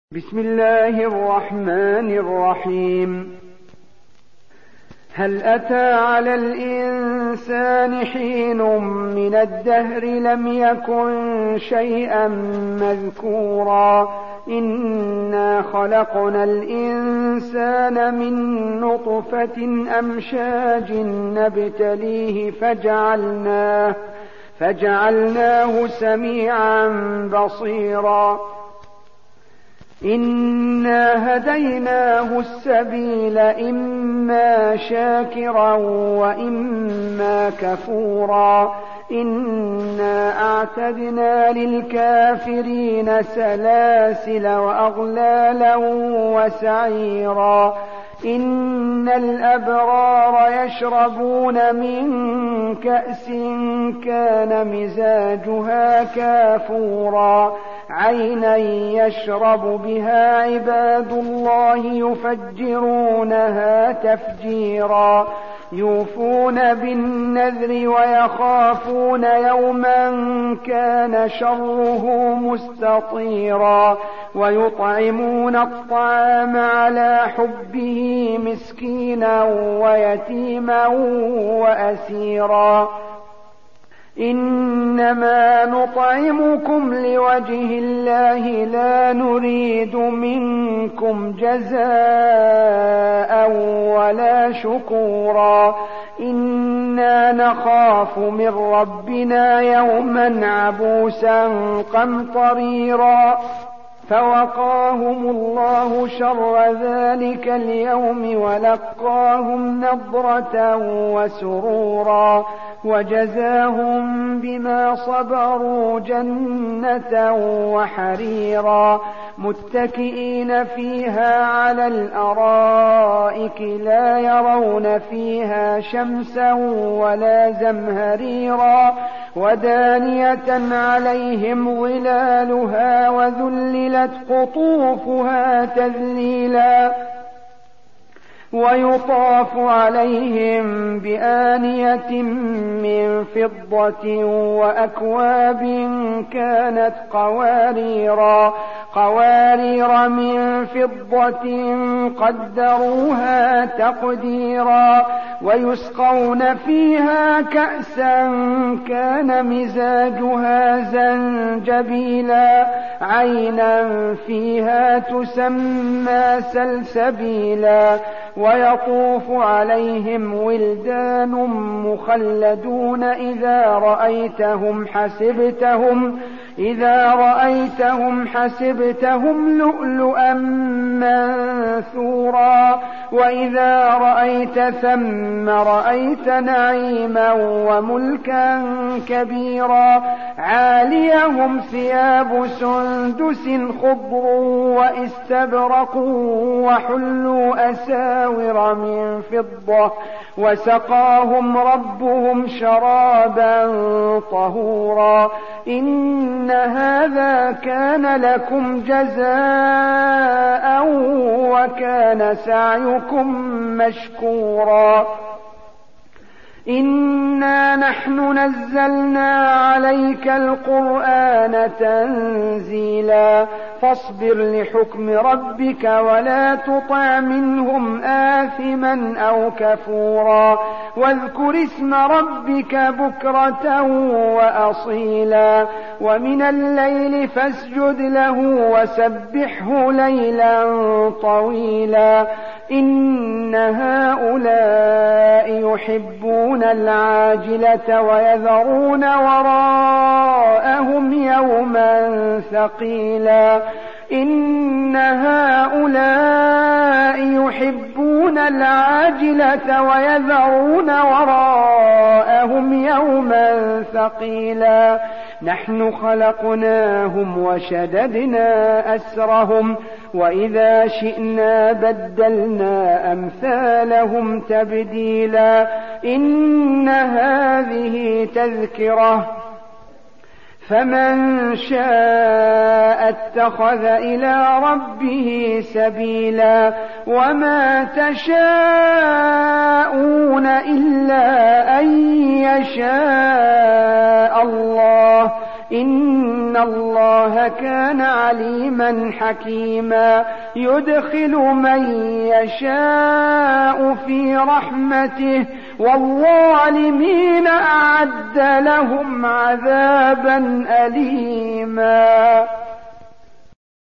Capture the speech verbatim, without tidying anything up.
بسم الله الرحمن الرحيم. هل أتى على الإنسان حين من الدهر لم يكن شيئا مذكورا إنا خلقنا الإنسان من نطفة أمشاج نبتليه فجعلناه, فجعلناه سميعا بصيرا إنا هديناه السبيل إما شاكرا وإما كفورا إنا أعتدنا للكافرين سلاسل وأغلالا وسعيرا إن الأبرار يشربون من كأس كان مزاجها كافورا عينا يشرب بها عباد الله يفجرونها تفجيرا يوفون بالنذر ويخافون يوما كان شره مستطيرا ويطعمون الطعام على حبه مسكينا ويتيما وأسيرا إنما نطعمكم لوجه الله لا نريد منكم جزاء ولا شكورا إنا نخاف من ربنا يوما عبوسا قمطريرا فوقاهم الله شر ذلك اليوم ولقاهم نضرة وسرورا وجزاهم بما صبروا جنة وحريرا متكئين فيها على الأرائك لا يرون فيها شمسا ولا زمهريرا ودانية عليهم ظلالها وذللت قطوفها تذليلا ويطاف عليهم بآنية من فضة وأكواب كانت قواريرا قوارير من فضة قدروها تقديرا ويسقون فيها كأسا كان مزاجها زنجبيلا عينا فيها تسمى سلسبيلا ويطوف عليهم ولدان مخلدون إذا رأيتهم حسبتهم إذا رأيتهم حسبتهم لؤلؤا منثورا وإذا رأيت ثم رأيت نعيما وملكا كبيرا عاليهم ثياب سندس خضر واستبرق وحلوا أساور من فضة وسقاهم ربهم شرابا طهورا إن هذا كان لكم جزاء وكان سعيكم مشكورا إنا نحن نزلنا عليك القرآن تنزيلا فاصبر لحكم ربك ولا تطع منهم آثما أو كفورا واذكر اسم ربك بكرة وأصيلا ومن الليل فاسجد له وسبحه ليلا طويلا إن هؤلاء يحبون العاجلة ويذرون وراءهم يوما ثقيلا إن هؤلاء يحبون العاجلة ويذرون وراءهم يوما ثقيلا نحن خلقناهم وشددنا أسرهم وإذا شئنا بدلنا أمثالهم تبديلا إن هذه تذكرة فمن شاء اتخذ إلى ربه سبيلا وما تشاءون إلا أن يشاء الله إن الله كان عليما حكيما يدخل من يشاء في رحمته والظالمين أعد لهم عذابا أليما.